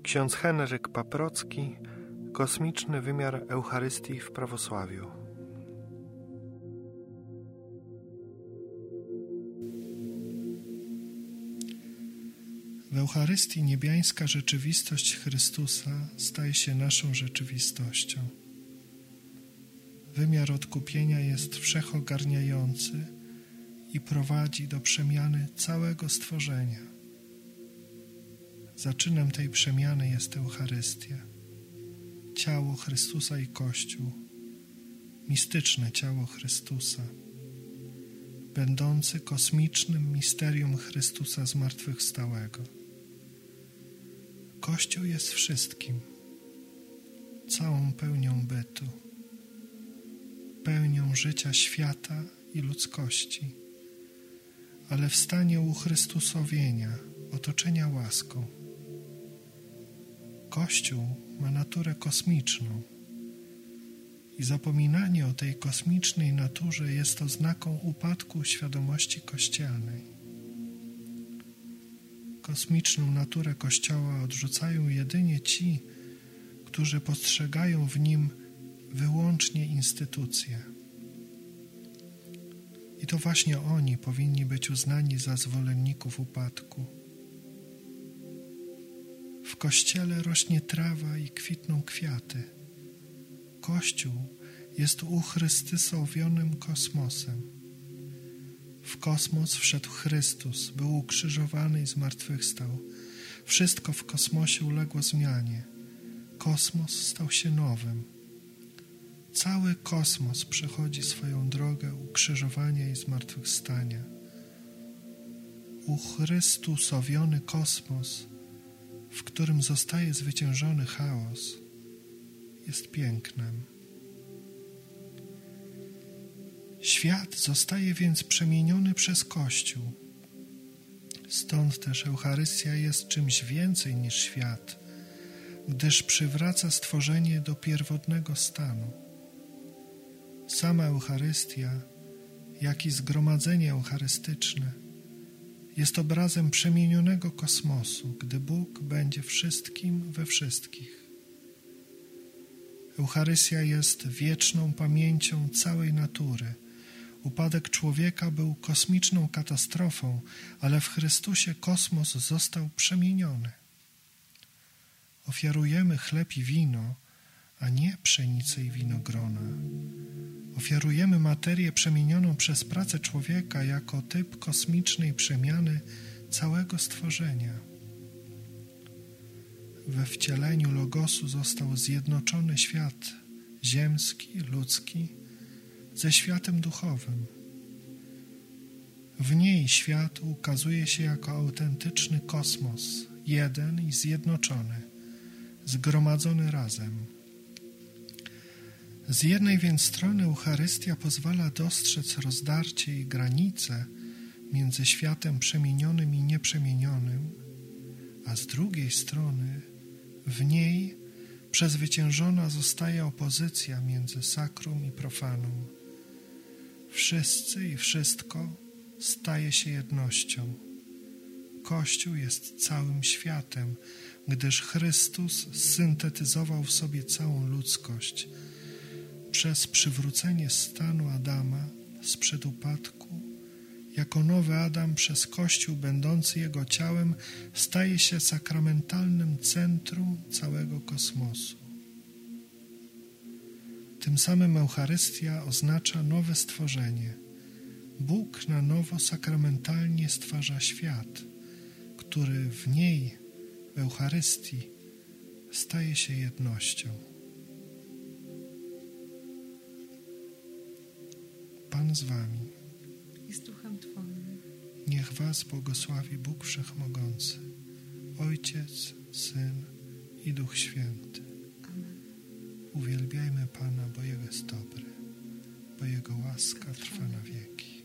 Ksiądz Henryk Paprocki, Kosmiczny wymiar Eucharystii w prawosławiu. W Eucharystii niebiańska rzeczywistość Chrystusa staje się naszą rzeczywistością. Wymiar odkupienia jest wszechogarniający i prowadzi do przemiany całego stworzenia. Zaczynem tej przemiany jest Eucharystia, ciało Chrystusa i Kościół, mistyczne ciało Chrystusa, będący kosmicznym misterium Chrystusa zmartwychwstałego. Kościół jest wszystkim, całą pełnią bytu, pełnią życia świata i ludzkości, ale w stanie uchrystusowienia, otoczenia łaską. Kościół ma naturę kosmiczną i zapominanie o tej kosmicznej naturze jest oznaką upadku świadomości kościelnej. Kosmiczną naturę Kościoła odrzucają jedynie ci, którzy postrzegają w nim wyłącznie instytucje. I to właśnie oni powinni być uznani za zwolenników upadku. W Kościele rośnie trawa i kwitną kwiaty. Kościół jest uchrystysowionym kosmosem. W kosmos wszedł Chrystus, był ukrzyżowany i zmartwychwstał. Wszystko w kosmosie uległo zmianie. Kosmos stał się nowym. Cały kosmos przechodzi swoją drogę ukrzyżowania i zmartwychwstania. Uchrystusowiony kosmos, w którym zostaje zwyciężony chaos, jest pięknem. Świat zostaje więc przemieniony przez Kościół. Stąd też Eucharystia jest czymś więcej niż świat, gdyż przywraca stworzenie do pierwotnego stanu. Sama Eucharystia, jak i zgromadzenie eucharystyczne jest obrazem przemienionego kosmosu, gdy Bóg będzie wszystkim we wszystkich. Eucharystia jest wieczną pamięcią całej natury. Upadek człowieka był kosmiczną katastrofą, ale w Chrystusie kosmos został przemieniony. Ofiarujemy chleb i wino, a nie pszenicę i winogrona. Ofiarujemy materię przemienioną przez pracę człowieka jako typ kosmicznej przemiany całego stworzenia. We wcieleniu Logosu został zjednoczony świat ziemski, ludzki ze światem duchowym. W niej świat ukazuje się jako autentyczny kosmos, jeden i zjednoczony, zgromadzony razem. Z jednej więc strony Eucharystia pozwala dostrzec rozdarcie i granice między światem przemienionym i nieprzemienionym, a z drugiej strony w niej przezwyciężona zostaje opozycja między sakrum i profanum. Wszyscy i wszystko staje się jednością. Kościół jest całym światem, gdyż Chrystus syntetyzował w sobie całą ludzkość. Przez przywrócenie stanu Adama sprzed upadku, jako nowy Adam przez Kościół będący jego ciałem staje się sakramentalnym centrum całego kosmosu. Tym samym Eucharystia oznacza nowe stworzenie. Bóg na nowo sakramentalnie stwarza świat, który w niej, w Eucharystii, staje się jednością. Pan z wami. I z duchem Twoim. Niech was błogosławi Bóg Wszechmogący, Ojciec, Syn i Duch Święty. Amen. Uwielbiajmy Pana, bo Jego jest dobry, bo Jego łaska trwa na wieki.